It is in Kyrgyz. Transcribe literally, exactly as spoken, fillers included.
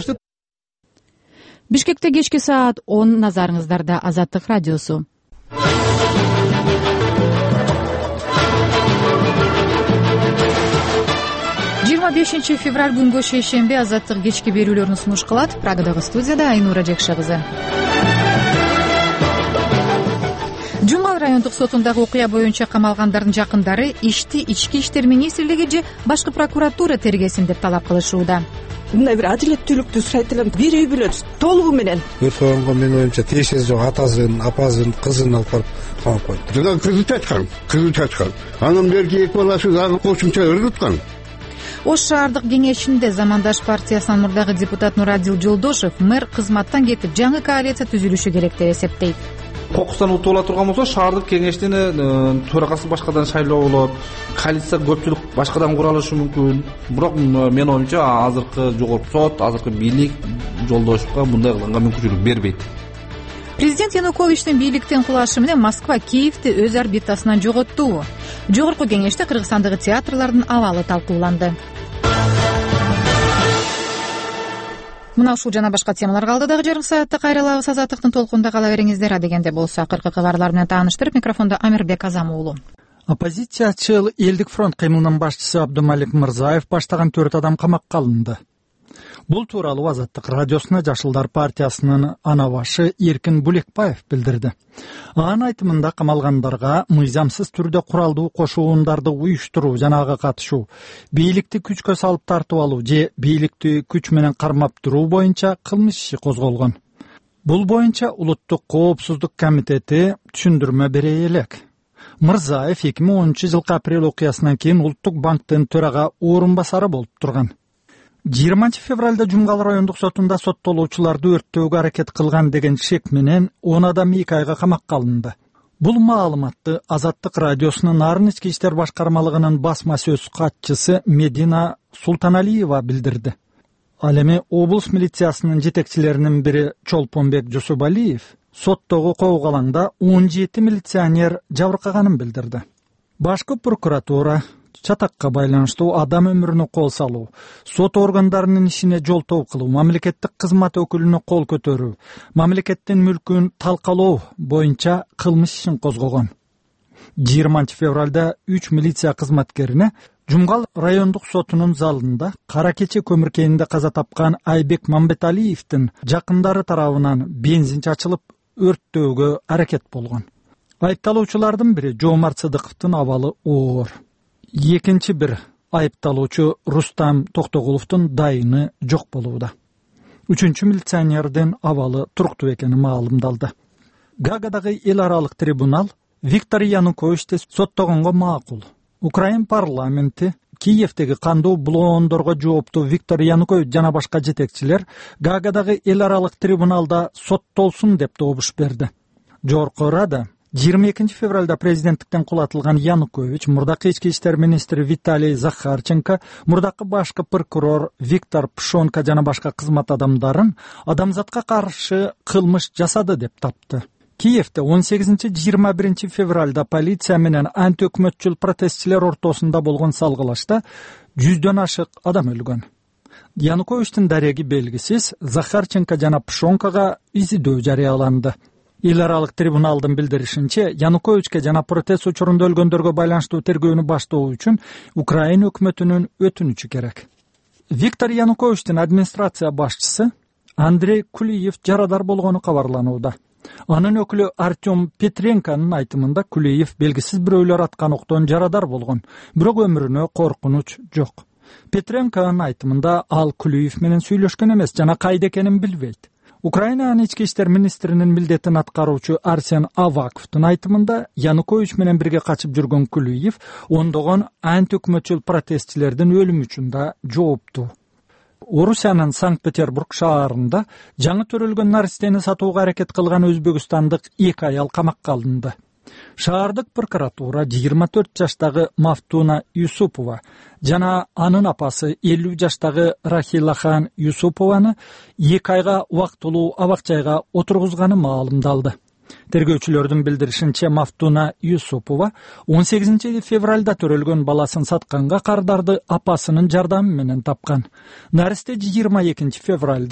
жатышты. Бишкекте кечки саат он, назарыңыздарда Азаттык радиосу. жыйырма бешинчи февраль күнгө шейшемби Азаттык кечки берүүлөрүн сунуш кылат. Прагадагы студияда Айнура Жекше кызы. Жумгал райондук сотундагы окуя боюнча камалгандардын жакындары ишти ички иштер министрлиги же башкы прокуратура тергесин деп талап кылышууда. Мындай бир адилеттүүлүктү сурайт элем. Бир үй бүлө толугу менен өрт болгонго менин оюмча тиешеси жок атасын, апасын, кызын алып барып камап койду. Жана кызы чачкан, кызы чачкан. Анын берги эки баласы дагы кошумча ыргыткан. Ош шаардык кеңешинде Замандаш партиясынын мурдагы депутат Нурадил Жолдошев мэр кызматтан кетип, жаңы коалиция түзүлүшү керек деп эсептейт. Кокустан утуп ала турган болсо, шаардык кеңештин төрагасы башкадан шайлоо болот, коалиция көпчүлүк башкадан куралышы мүмкүн. Бирок мен оюмча азыркы жогорку сот, азыркы бийлик Жолдошевго мындай кылганга мүмкүнчүлүк бербейт. Президент Януковичтин бийликтен кулашы менен Москва Киевти өз орбитасынан жоготту. Жогорку кеңеште Кыргызстандагы театрлардын абалы талкууланды. Мына ушул жана башка темалар калды. Дагы жарым саатта кайрылабыз. Азаттыктын толкунда кала бериңиздер. Адегенде болсо акыркы кабарлар менен тааныштырып, микрофондо Амирбек Азам уулу. Оппозициячыл Элдик фронт кыймылынын башчысы Абдумалик Мырзаев баштаган төрт адам камакка алынды. Бул тууралуу Азаттык радиосуна Жашылдар партиясынын ана башы Эркин Булекбаев билдирди. Анын айтымында камалгандарга мыйзамсыз түрдө куралдуу кошуундарды уюштуруу жана ага катышуу, бийликти күчкө салып тартып алуу же бийликти күч менен кармап туруу боюнча кылмыш иши козголгон. Бул боюнча Улуттук коопсуздук комитети түшүндүрмө бере элек. Мырзаев эки миң онунчу жылкы апрель окуясынан кийин Улуттук банктын төрага орун басары болуп турган. жыйырманчы февралда Жумгал райондук сотунда соттолуучуларды өрттөөгө аракет кылган деген шек менен он адам эки айга камакка алынды. Бул маалыматты Азаттык радиосунун Нарын ички иштер башкармалыгынын басма сөз катчысы Медина Султаналиева билдирди. Ал эми облус милициясынын жетекчилеринин бири Чолпонбек Жусубалиев соттогу коогалаңда он жети милиционер жабыркаганын билдирди. Башкы прокуратура чатакка байланыштуу адам өмүрүнө кол салуу, сот органдарынын ишине жолтоо кылуу, мамлекеттик кызмат өкүлүнө кол көтөрүү, мамлекеттин мүлкүн талкалоо боюнча кылмыш ишин козгогон. жыйырманчы февралда үч милиция кызматкерине Жумгал райондук сотунун залында Кара кече көмүркейинде каза тапкан Айбек Мамбеталиевдин жакындары тарабынан бензин чачылып өрттөөгө аракет болгон. Айыпталуучулардын бири Жоомарт Сыдыковдун абалы оор. Экинчи бир айыпталуучу Рустам Токтогуловдун дайыны жок болууда. Үчүнчү милиционердин абалы туруктуу экени маалымдалды. Гаагадагы эл аралык трибунал Виктор Януковичти соттогонго макул. Украин парламенти Киевдеги кандуу блоондорго жооптуу Виктор Янукович жана башка жетекчилер Гаагадагы эл аралык трибуналда соттолсун деп добуш берди. Жогорку Рада жыйырма экинчи февралда президенттиктен кулатылган Янукович, мурдакы ички иштер министри Виталий Захарченко, мурдакы башкы прокурор Виктор Пшонка жана башка кызмат адамдарын адамзатка каршы кылмыш жасады деп тапты. Киевде он сегизинчи жыйырма биринчи февралда полиция менен антиөкмөтчүл протестчилер ортосунда болгон салгылашта жүздөн ашык адам өлгөн. Януковичтин дареги белгисиз, Захарченко жана Пшонкага изилдөө жарыяланды. Эл аралык трибуналдын билдиришинче, Януковичке жана протест учурунда өлгөндөргө байланыштуу тергөөнү баштоо үчүн Украина өкмөтүнүн өтүнүчү керек. Виктор Януковичтин администрация башчысы Андрей Кулиев жарадар болгону кабарланууда. Анын өкүлү Артем Петренконун айтымында Кулиев белгисиз бирөөлөр аткан октон жарадар болгон, бирок өмүрүнө коркунуч жок. Петренконун айтымында ал Кулиев менен сүйлөшкөн эмес жана кайда экенин билбейт. Украинанын ички иштер министринин милдетин аткаруучу Арсен Аваковдун айтымында Янукович менен бирге качып жүргөн Кулиев ондогон антиөкмөтчүл протестчилердин өлүмү үчүн да жооптуу. Орусиянын Санкт-Петербург шаарында жаңы төрөлгөн наристени сатууга аракет кылган өзбекстандык эки аял камакка алынды. Шаардык прокуратура жыйырма төрт жаштагы Мафтуна Юсупова жана анын апасы элүү жаштагы Рахилахан Юсупованы эки айга убактылуу абак-жайга отургузганы маалымдалды. Тергөөчүлөрдүн билдиришинче, Мафтуна Юсупова он сегизинчи февралда төрөлгөн баласын сатканга кардарды апасынын жардамы менен тапкан. Наристе жыйырма экинчи февралда